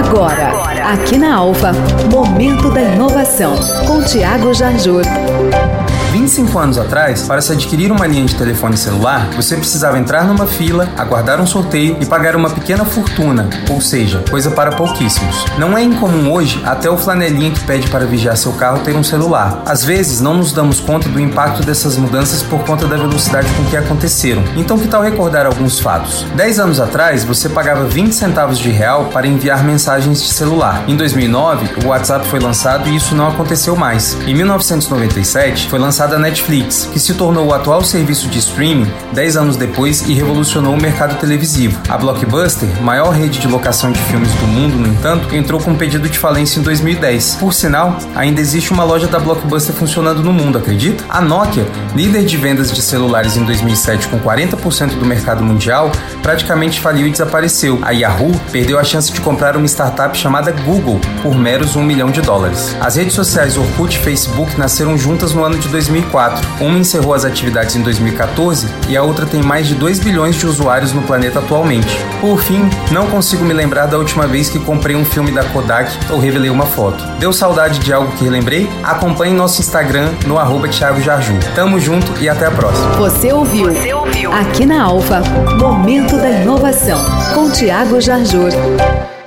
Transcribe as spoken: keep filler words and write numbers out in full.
Agora, aqui na Alfa, Momento da Inovação, com Thiago Jarjur. vinte e cinco anos atrás, para se adquirir uma linha de telefone celular, você precisava entrar numa fila, aguardar um sorteio e pagar uma pequena fortuna, ou seja, coisa para pouquíssimos. Não é incomum hoje até o flanelinha que pede para vigiar seu carro ter um celular. Às vezes, não nos damos conta do impacto dessas mudanças por conta da velocidade com que aconteceram. Então, que tal recordar alguns fatos? dez anos atrás, você pagava vinte centavos de real para enviar mensagens de celular. Em dois mil e nove, o WhatsApp foi lançado e isso não aconteceu mais. Em mil novecentos e noventa e sete, foi lançada a Netflix, que se tornou o atual serviço de streaming dez anos depois e revolucionou o mercado televisivo. A Blockbuster, maior rede de locação de filmes do mundo, no entanto, entrou com um pedido de falência em dois mil e dez. Por sinal, ainda existe uma loja da Blockbuster funcionando no mundo, acredita? A Nokia, líder de vendas de celulares em dois mil e sete com quarenta por cento do mercado mundial, praticamente faliu e desapareceu. A Yahoo perdeu a chance de comprar uma startup chamada Google por meros um milhão de dólares. As redes sociais Orkut e Facebook nasceram juntas no ano de dois mil e quatro. Uma encerrou as atividades em dois mil e quatorze e a outra tem mais de dois bilhões de usuários no planeta atualmente. Por fim, não consigo me lembrar da última vez que comprei um filme da Kodak ou revelei uma foto. Deu saudade de algo que relembrei? Acompanhe nosso Instagram no arroba Thiago Jarjur. Tamo junto e até a próxima. Você ouviu, Você ouviu. Aqui na Alfa, Momento da Inovação, com Thiago Jarjur.